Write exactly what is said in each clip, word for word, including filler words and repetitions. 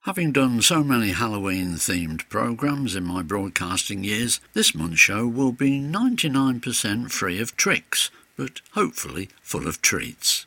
Having done so many Halloween-themed programmes in my broadcasting years, this month's show will be ninety-nine percent free of tricks, but hopefully full of treats.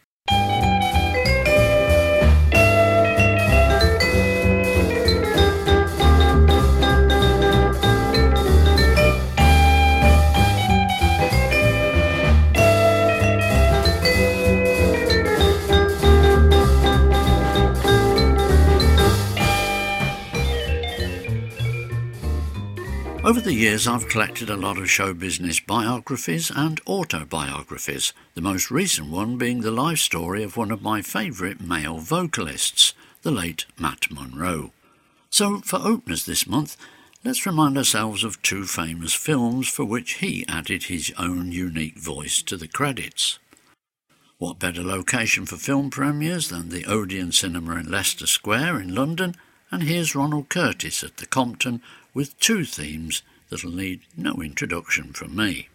Over the years I've collected a lot of show business biographies and autobiographies, the most recent one being the life story of one of my favourite male vocalists, the late Matt Monro. So for openers this month, let's remind ourselves of two famous films for which he added his own unique voice to the credits. What better location for film premieres than the Odeon Cinema in Leicester Square in London, and here's Ronald Curtis at the Compton with two themes that'll need no introduction from me.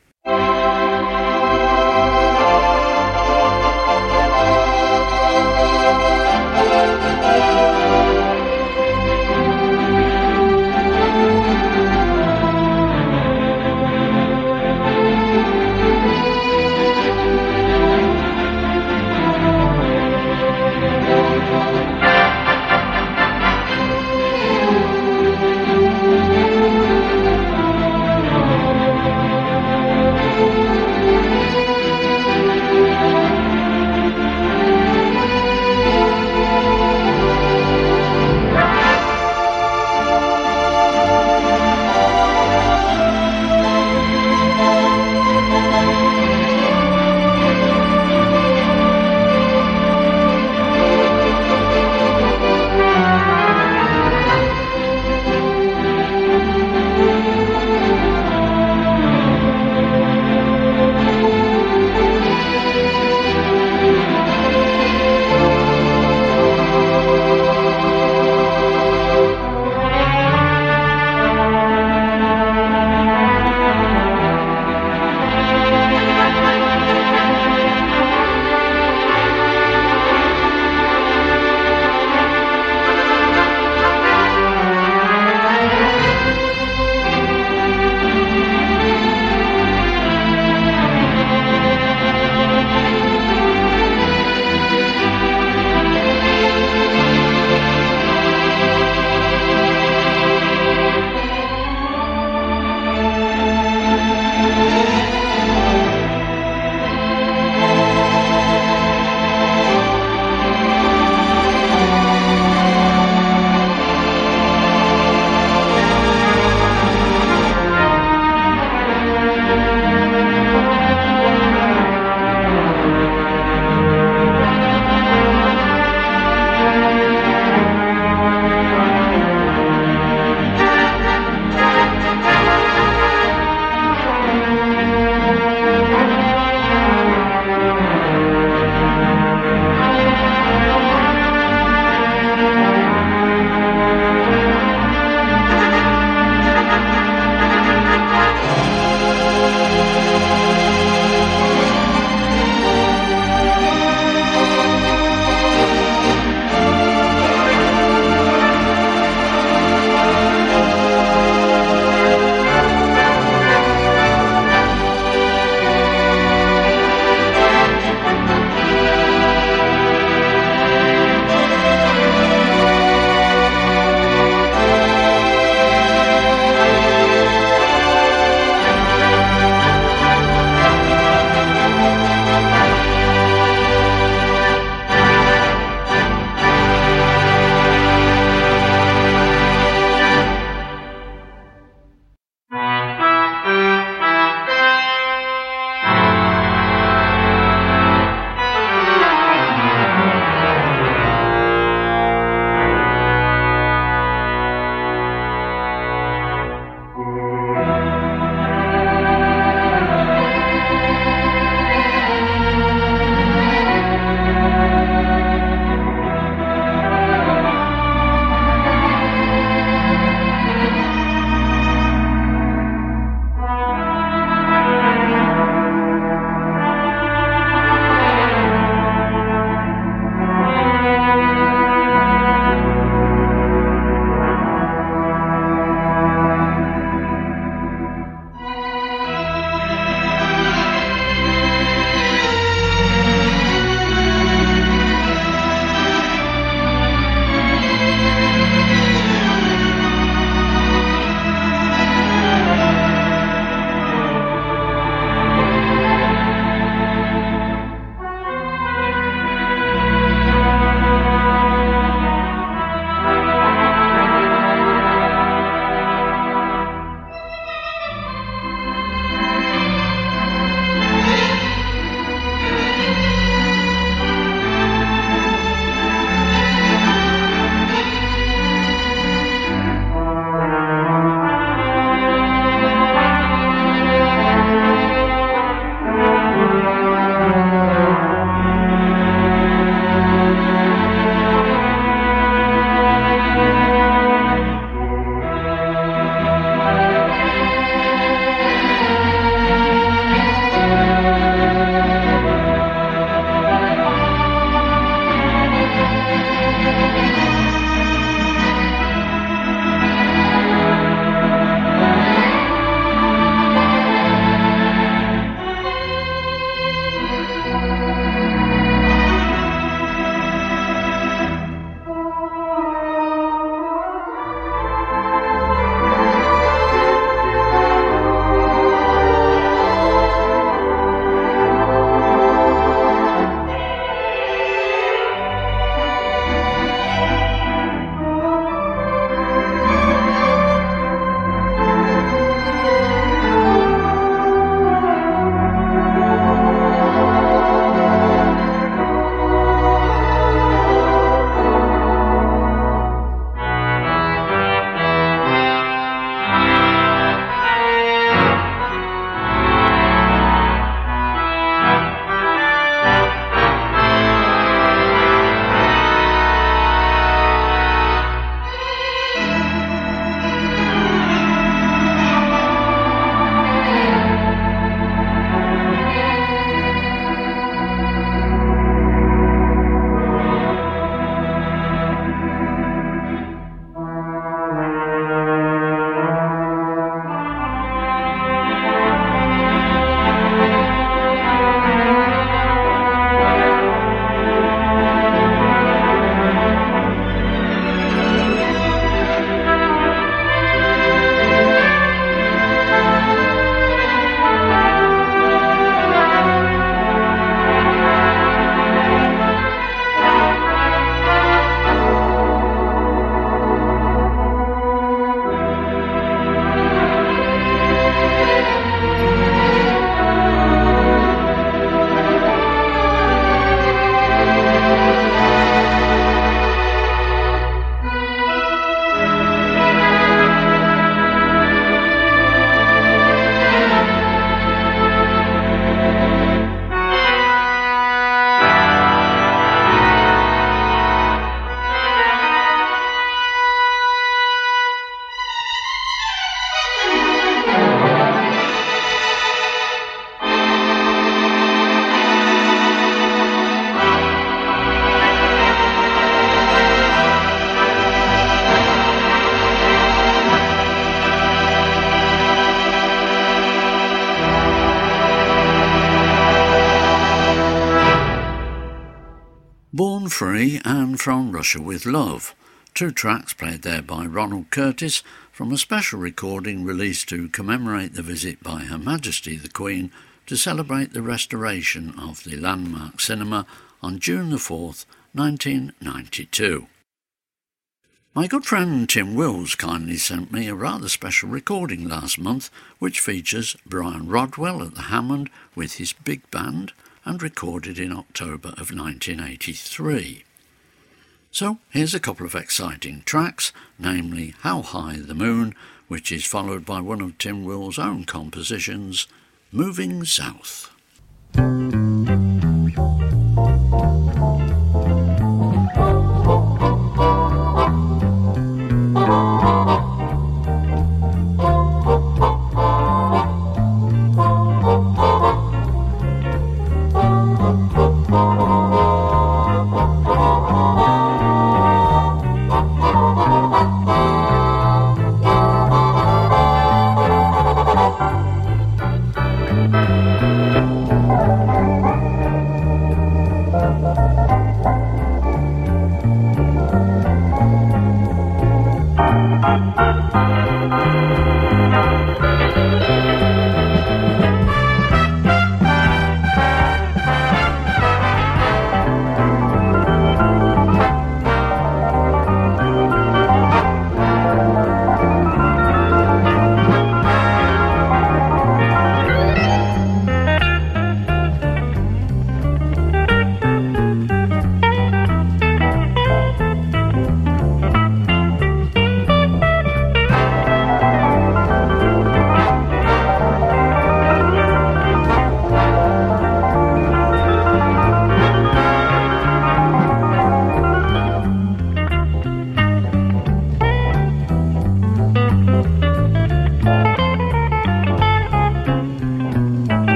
Free and From Russia with Love, two tracks played there by Ronald Curtis from a special recording released to commemorate the visit by Her Majesty the Queen to celebrate the restoration of the landmark cinema on June the fourth, nineteen ninety-two. My good friend Tim Wills kindly sent me a rather special recording last month which features Brian Rodwell at the Hammond with his big band and recorded in October of nineteen eighty-three. So here's a couple of exciting tracks, namely How High the Moon, which is followed by one of Tim Wills' own compositions, Moving South.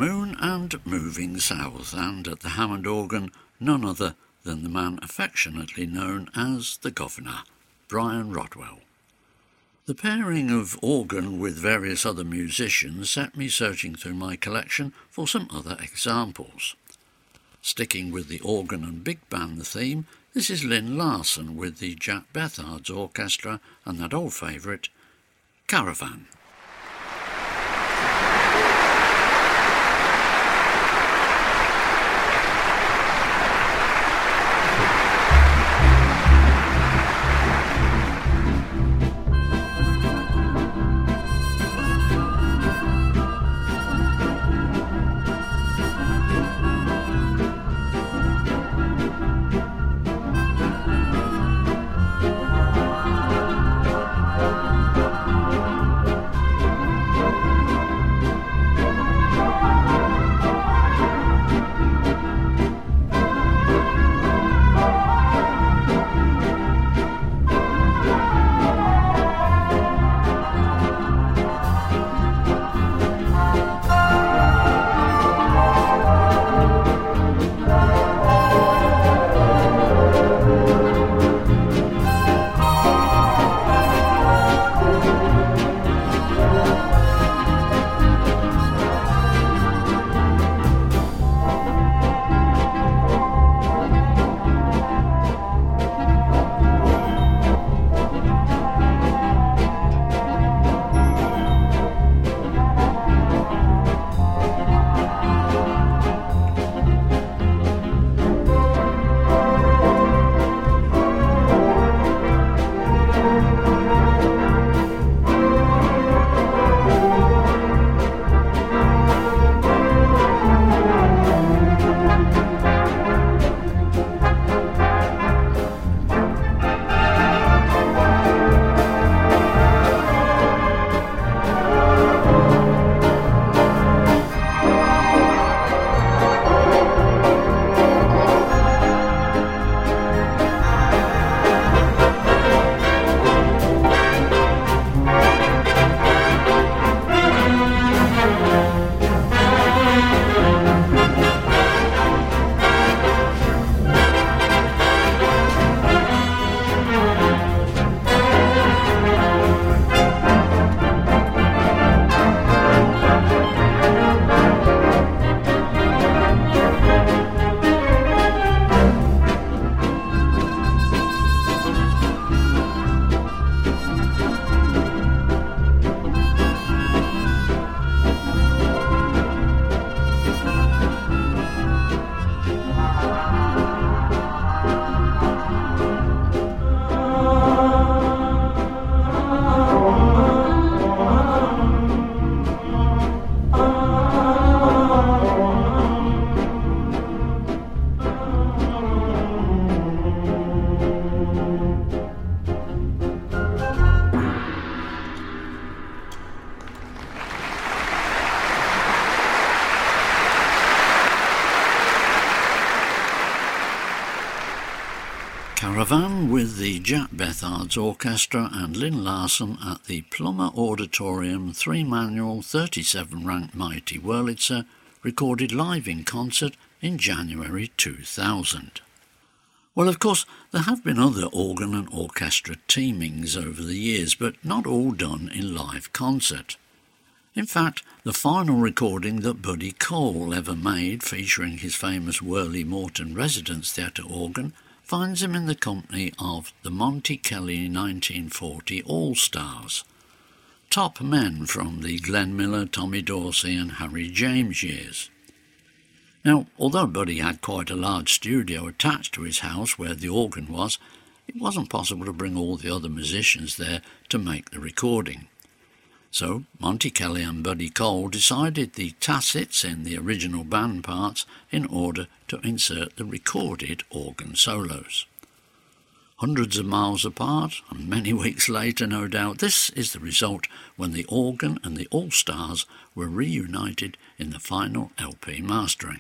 Moon and Moving South, and at the Hammond organ none other than the man affectionately known as the Governor, Brian Rodwell. The pairing of organ with various other musicians set me searching through my collection for some other examples. Sticking with the organ and big band theme, this is Lynn Larson with the Jack Bethards Orchestra and that old favourite, Caravan. Caravan with the Jack Bethards Orchestra and Lynn Larson at the Plummer Auditorium three-manual thirty-seven ranked Mighty Wurlitzer, recorded live in concert in January two thousand. Well, of course, there have been other organ and orchestra teamings over the years, but not all done in live concert. In fact, the final recording that Buddy Cole ever made, featuring his famous Worley Morton Residence Theatre organ, finds him in the company of the Monty Kelly nineteen forty All-Stars, top men from the Glenn Miller, Tommy Dorsey and Harry James years. Now, although Buddy had quite a large studio attached to his house where the organ was, it wasn't possible to bring all the other musicians there to make the recording. So Monty Kelly and Buddy Cole decided the tacits in the original band parts in order to insert the recorded organ solos. Hundreds of miles apart, and many weeks later no doubt, this is the result when the organ and the All-Stars were reunited in the final L P mastering.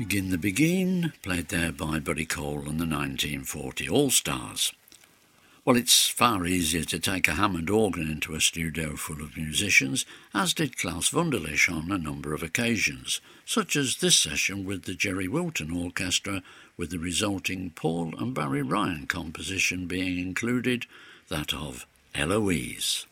Begin the Begin, played there by Buddy Cole and the nineteen forty All-Stars. Well, it's far easier to take a Hammond organ into a studio full of musicians, as did Klaus Wunderlich on a number of occasions, such as this session with the Jerry Wilton Orchestra, with the resulting Paul and Barry Ryan composition being included, that of Eloise.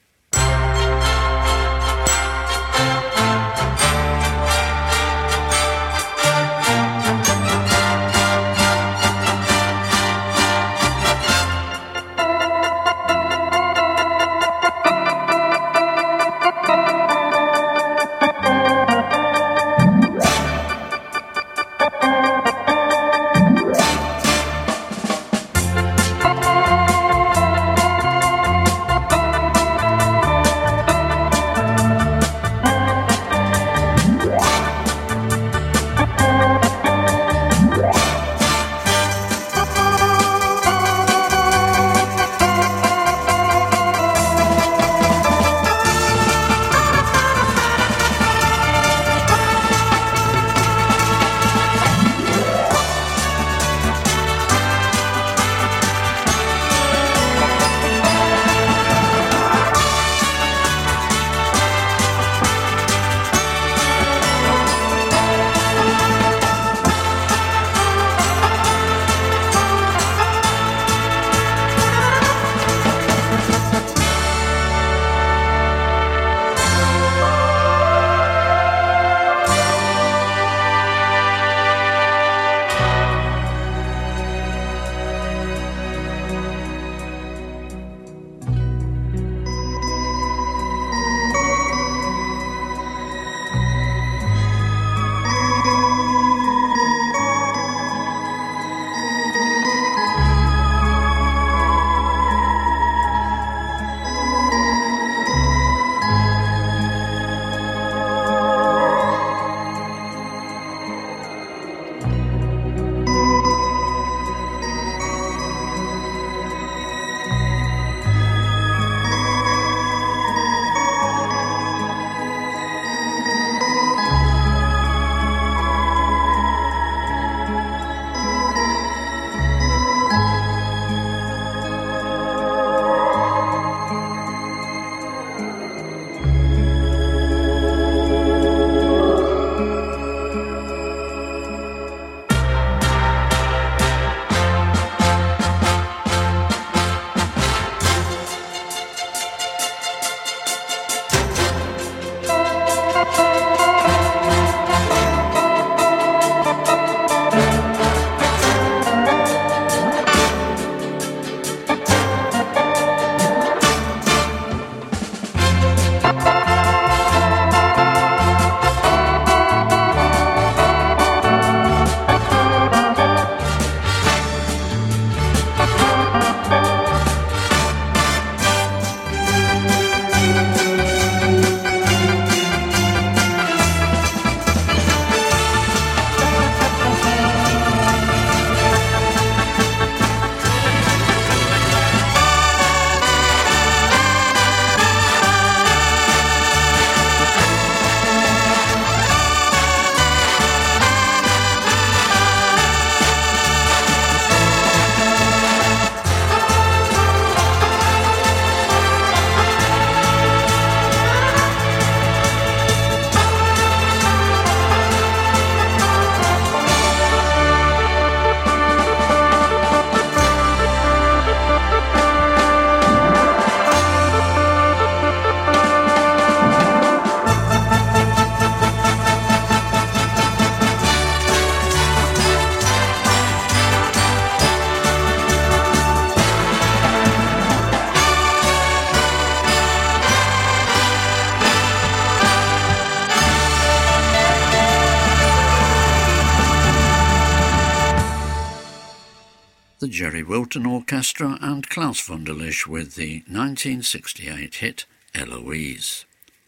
the Jerry Wilton Orchestra and Klaus Wunderlich with the nineteen sixty-eight hit Eloise.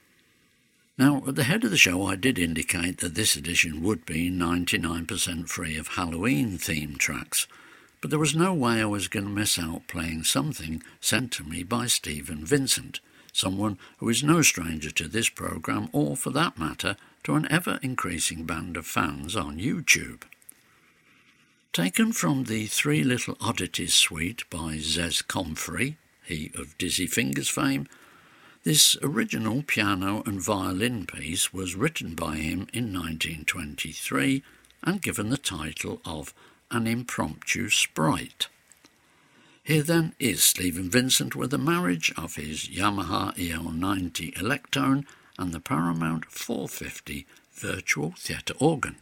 Now, at the head of the show I did indicate that this edition would be ninety-nine percent free of Halloween theme tracks, but there was no way I was going to miss out playing something sent to me by Stephen Vincent, someone who is no stranger to this programme or, for that matter, to an ever-increasing band of fans on YouTube. Taken from the Three Little Oddities suite by Zez Comfrey, he of Dizzy Fingers fame, this original piano and violin piece was written by him in nineteen twenty-three and given the title of An Impromptu Sprite. Here then is Stephen Vincent with a marriage of his Yamaha E L ninety Electone and the Paramount four fifty Virtual Theatre Organ.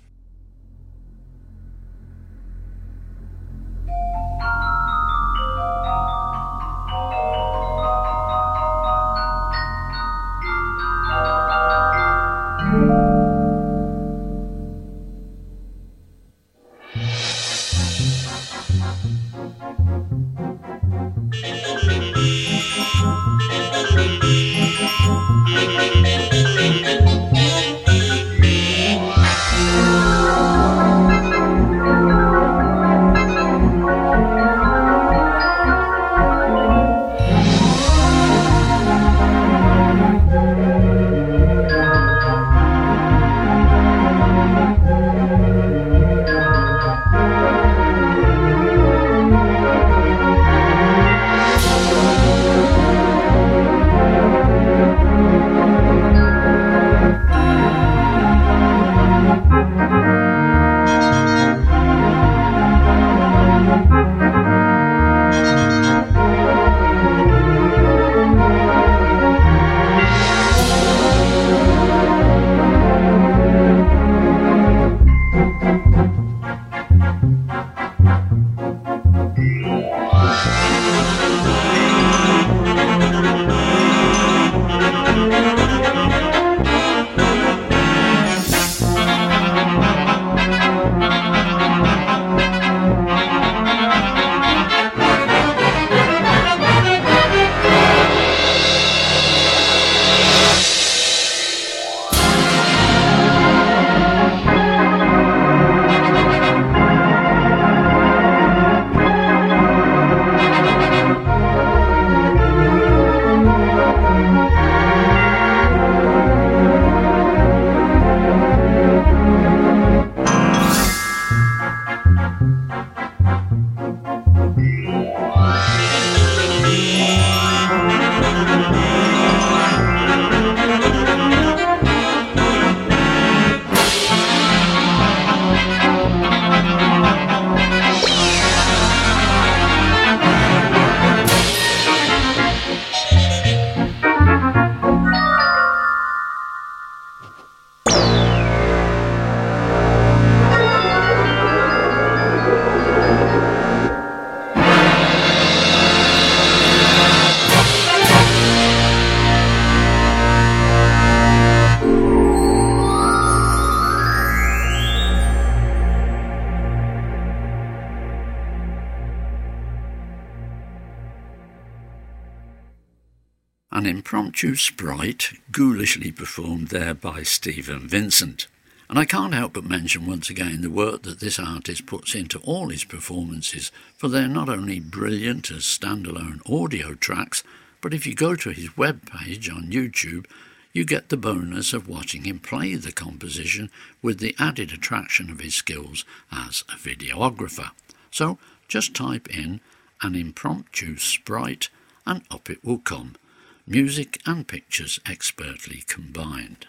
An Impromptu Sprite, ghoulishly performed there by Stephen Vincent. And I can't help but mention once again the work that this artist puts into all his performances, for they're not only brilliant as standalone audio tracks, but if you go to his webpage on YouTube, you get the bonus of watching him play the composition with the added attraction of his skills as a videographer. So just type in An Impromptu Sprite and up it will come. Music and pictures expertly combined.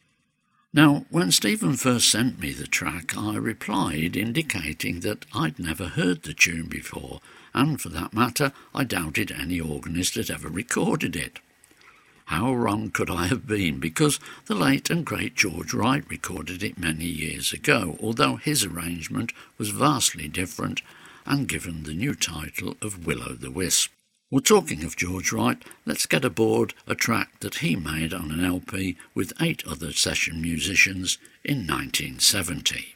Now, when Stephen first sent me the track, I replied indicating that I'd never heard the tune before, and for that matter, I doubted any organist had ever recorded it. How wrong could I have been, because the late and great George Wright recorded it many years ago, although his arrangement was vastly different and given the new title of Will-o'-the-Wisp. Well, talking of George Wright, let's get aboard a track that he made on an L P with eight other session musicians in nineteen seventy.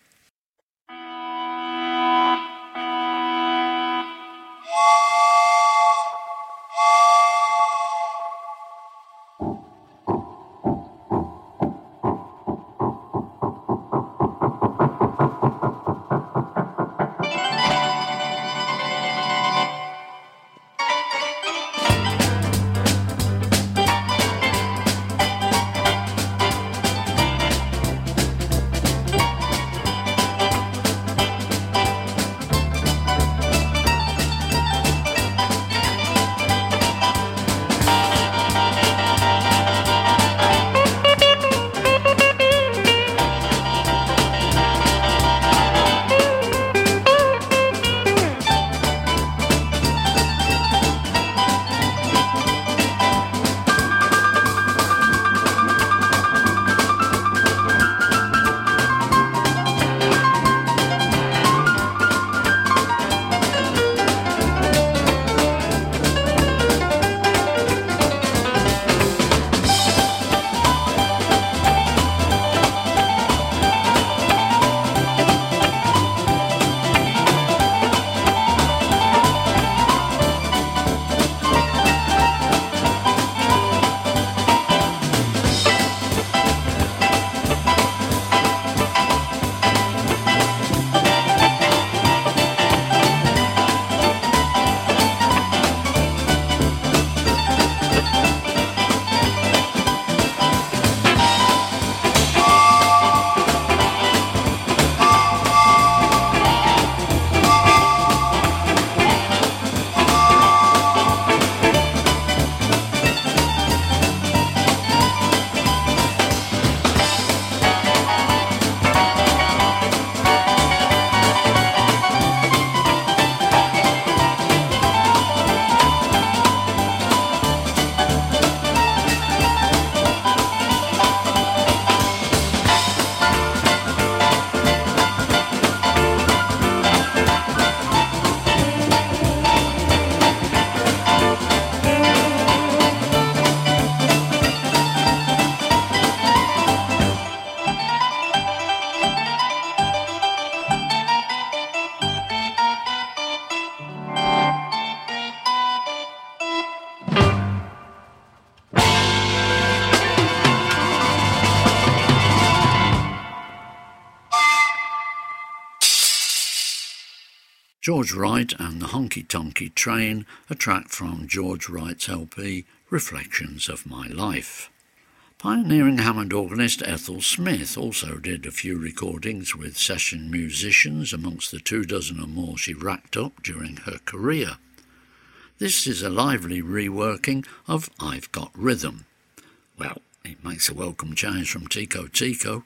George Wright and the Honky Tonky Train, a track from George Wright's L P Reflections of My Life. Pioneering Hammond organist Ethel Smith also did a few recordings with session musicians amongst the two dozen or more she racked up during her career. This is a lively reworking of I've Got Rhythm. Well, it makes a welcome change from Tico Tico.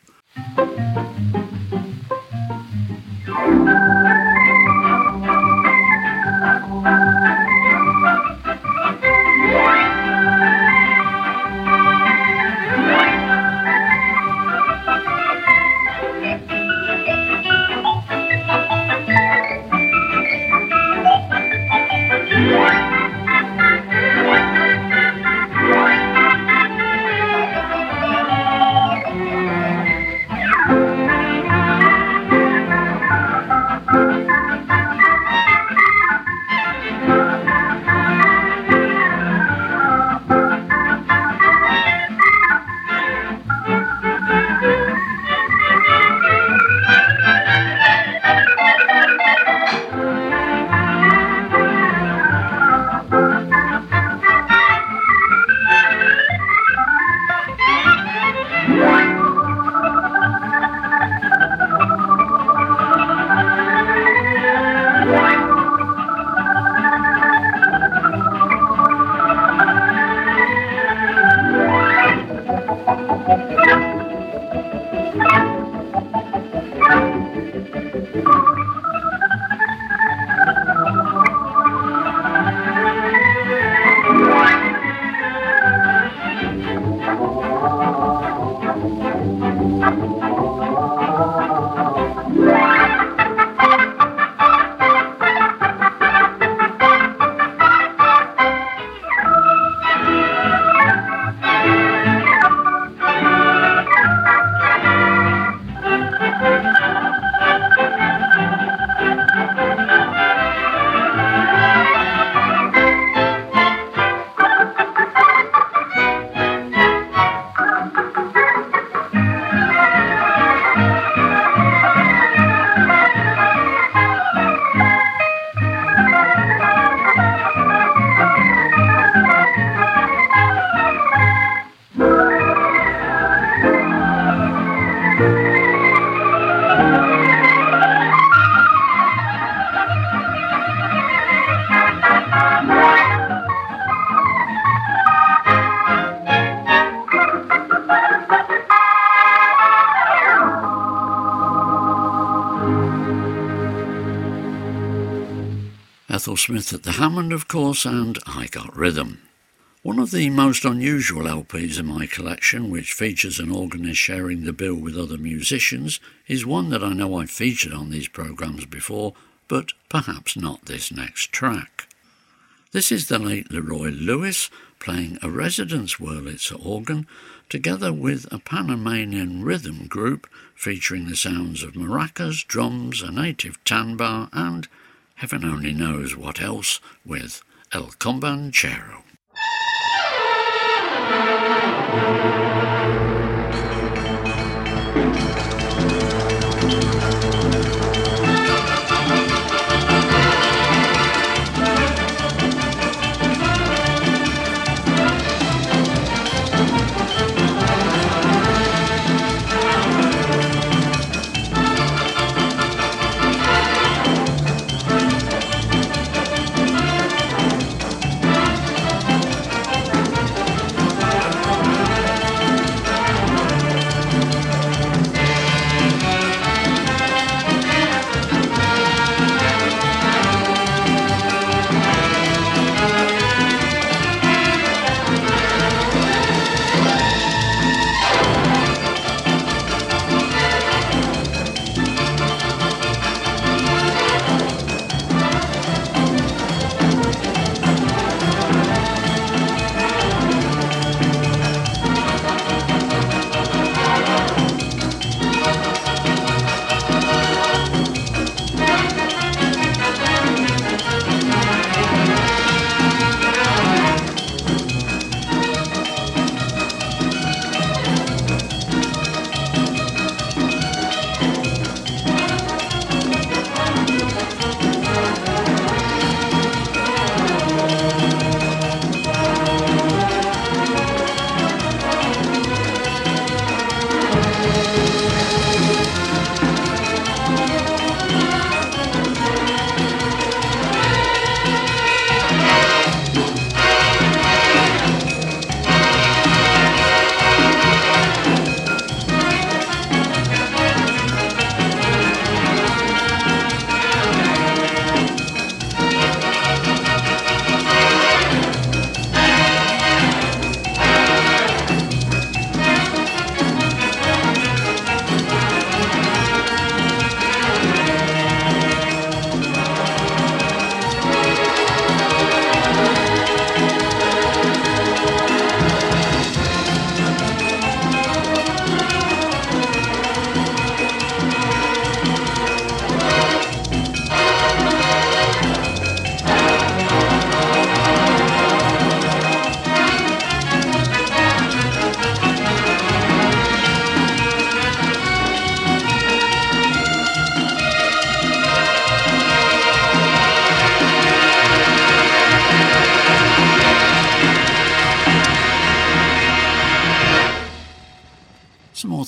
Ethel Smith at the Hammond, of course, and I Got Rhythm. One of the most unusual L Ps in my collection, which features an organist sharing the bill with other musicians, is one that I know I've featured on these programmes before, but perhaps not this next track. This is the late Leroy Lewis playing a Residence Wurlitzer organ, together with a Panamanian rhythm group featuring the sounds of maracas, drums, a native tanbar, and heaven only knows what else, with El Combanchero.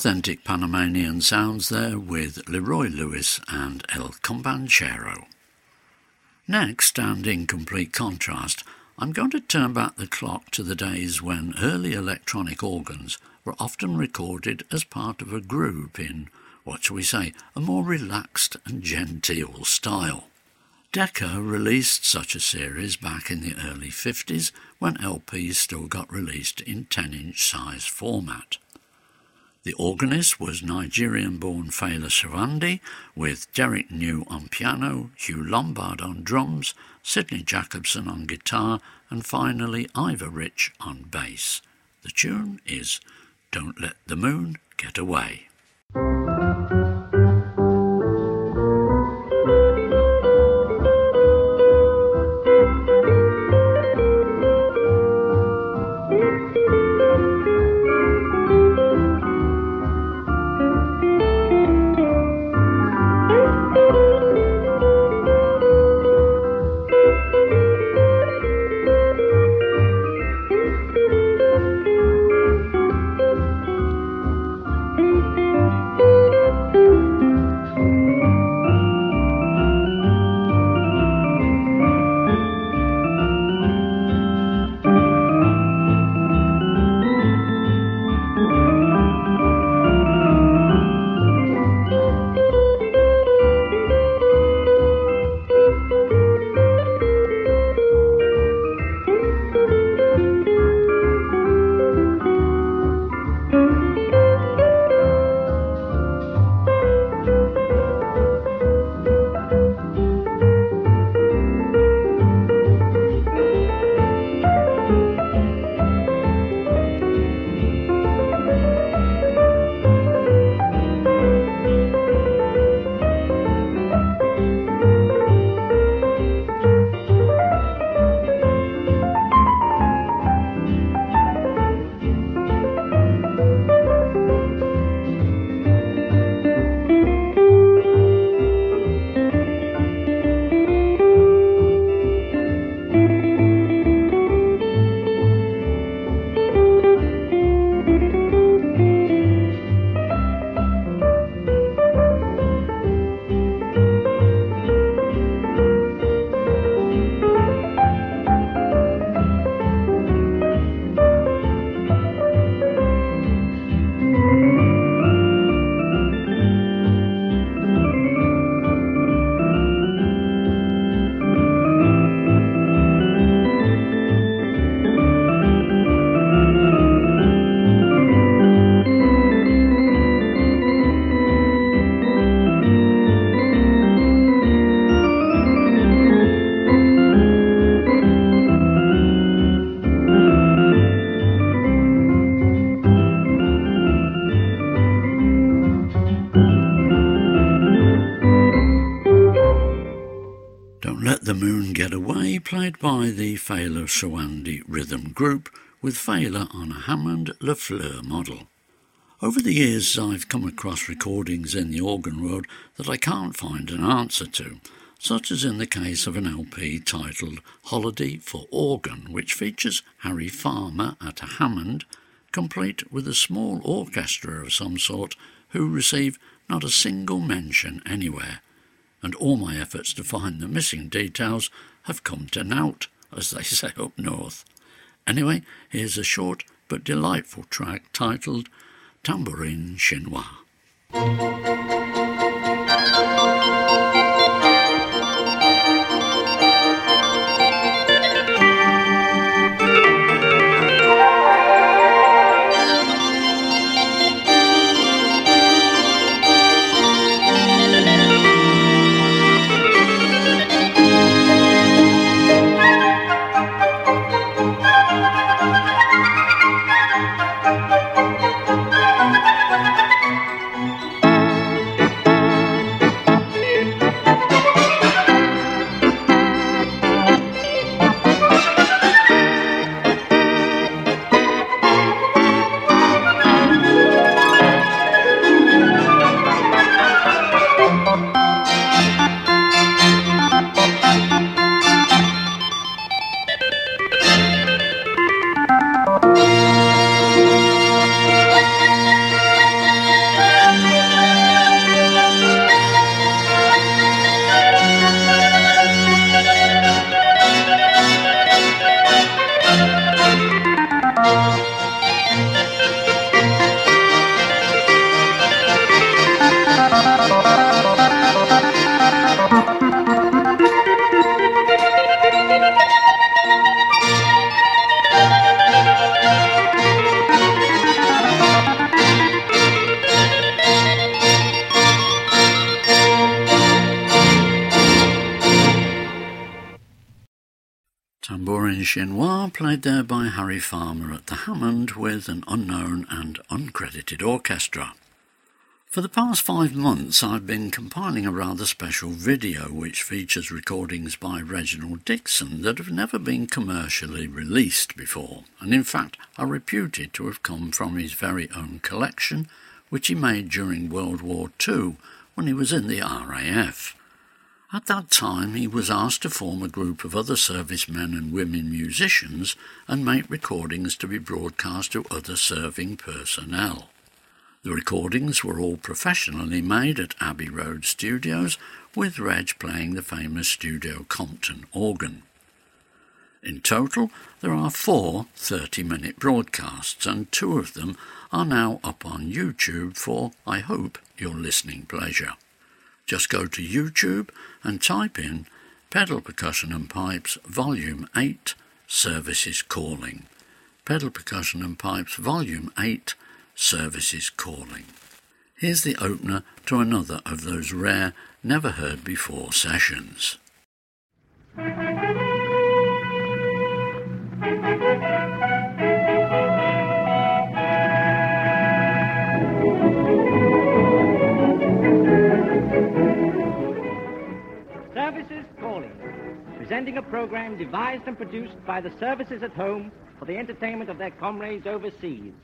authentic Panamanian sounds there with Leroy Lewis and El Combanchero. Next, and in complete contrast, I'm going to turn back the clock to the days when early electronic organs were often recorded as part of a group in, what shall we say, a more relaxed and genteel style. Decca released such a series back in the early fifties when L Ps still got released in ten inch size format. The organist was Nigerian-born Fela Shawande, with Derek New on piano, Hugh Lombard on drums, Sidney Jacobson on guitar, and finally Ivor Rich on bass. The tune is Don't Let the Moon Get Away. Played by the Fela Shawande Rhythm Group, with Fela on a Hammond LaFleur model. Over the years I've come across recordings in the organ world that I can't find an answer to, such as in the case of an L P titled Holiday for Organ, which features Harry Farmer at a Hammond, complete with a small orchestra of some sort who receive not a single mention anywhere, and all my efforts to find the missing details have come to naught, as they say up north. Anyway, here's a short but delightful track titled Tambourine Chinois. Tambourin Chinois, played there by Harry Farmer at the Hammond with an unknown and uncredited orchestra. For the past five months I've been compiling a rather special video which features recordings by Reginald Dixon that have never been commercially released before, and in fact are reputed to have come from his very own collection, which he made during World War Two when he was in the R A F. At that time he was asked to form a group of other servicemen and women musicians and make recordings to be broadcast to other serving personnel. The recordings were all professionally made at Abbey Road Studios, with Reg playing the famous Studio Compton organ. In total, there are four thirty-minute broadcasts, and two of them are now up on YouTube for, I hope, your listening pleasure. Just go to YouTube and type in Pedal Percussion and Pipes Volume eight, Services Calling. Pedal Percussion and Pipes Volume eight, Services Calling. Here's the opener to another of those rare, never-heard-before sessions. Services Calling, presenting a program devised and produced by the services at home for the entertainment of their comrades overseas.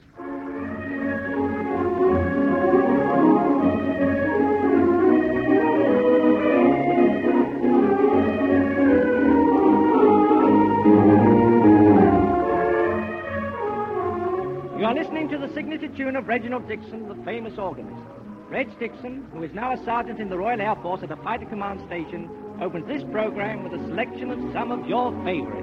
You are listening to the signature tune of Reginald Dixon, the famous organist. Reg Dixon, who is now a sergeant in the Royal Air Force at a fighter command station, opens this program with a selection of some of your favorites.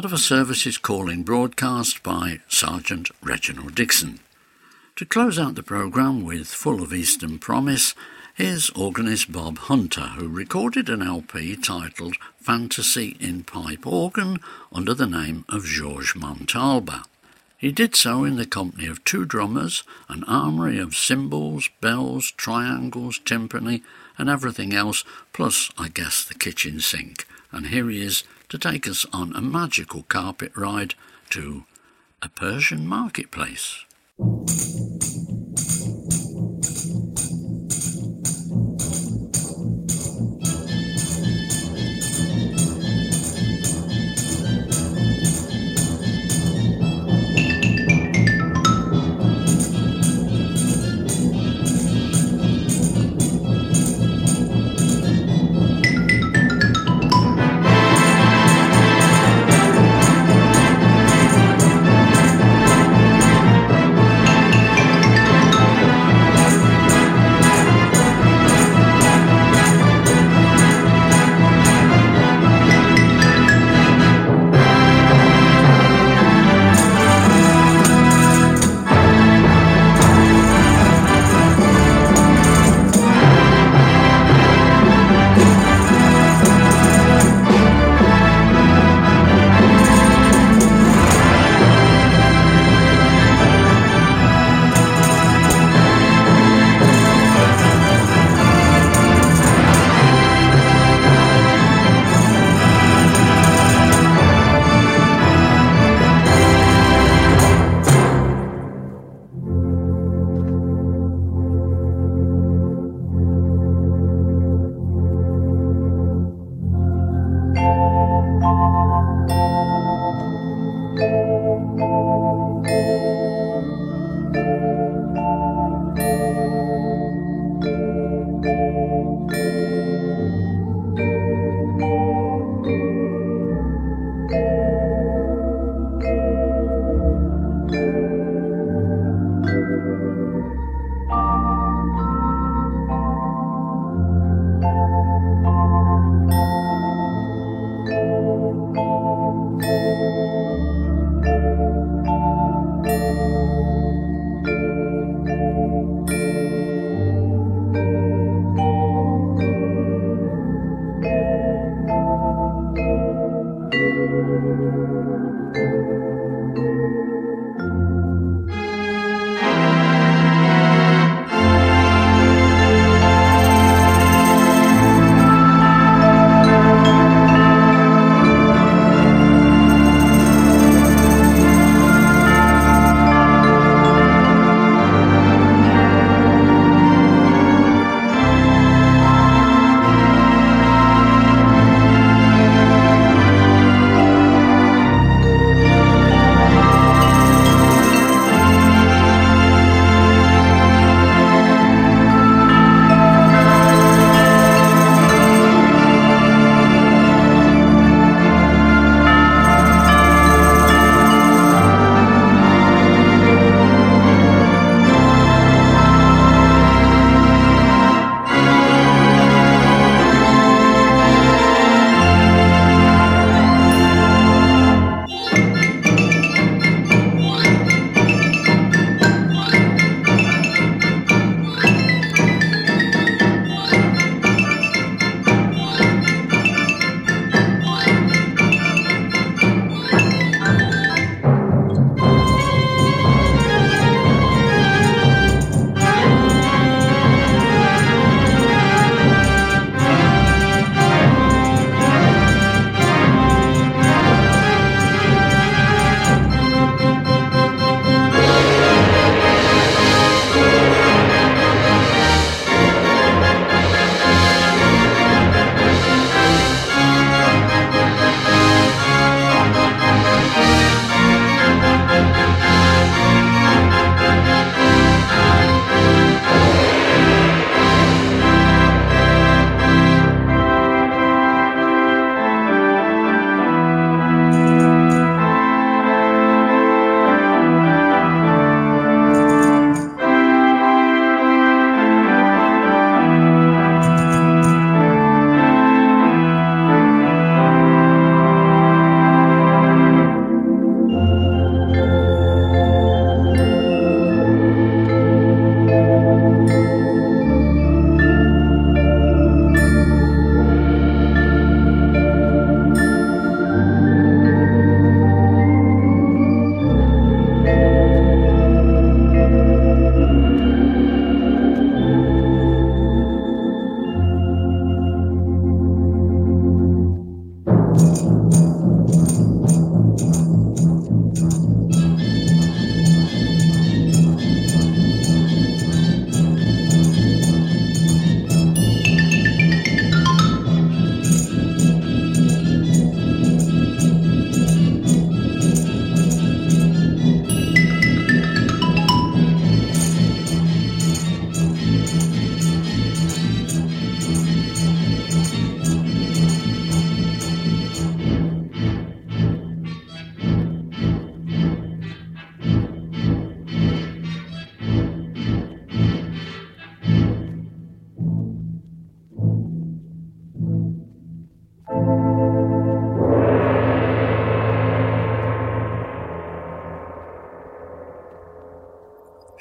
part of a services calling broadcast by Sergeant Reginald Dixon. To close out the programme with Full of Eastern Promise, here's organist Bob Hunter, who recorded an L P titled Fantasy in Pipe Organ under the name of Georges Montalba. He did so in the company of two drummers, an armoury of cymbals, bells, triangles, timpani and everything else, plus, I guess, the kitchen sink. And here he is to take us on a magical carpet ride to a Persian marketplace.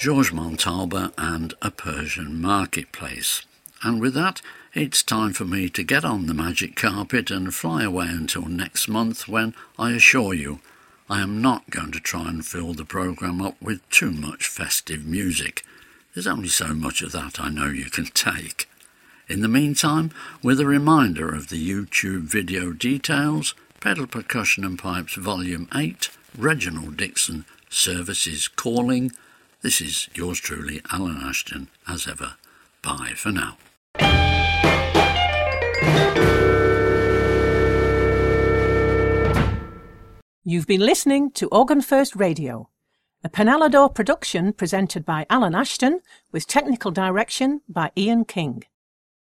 George Montalba and A Persian Marketplace. And with that, it's time for me to get on the magic carpet and fly away until next month, when, I assure you, I am not going to try and fill the programme up with too much festive music. There's only so much of that I know you can take. In the meantime, with a reminder of the YouTube video details, Pedal Percussion and Pipes Volume eight, Reginald Dixon, Services Calling, this is yours truly, Alan Ashton, as ever. Bye for now. You've been listening to Organ First Radio, a Penalador production presented by Alan Ashton with technical direction by Ian King.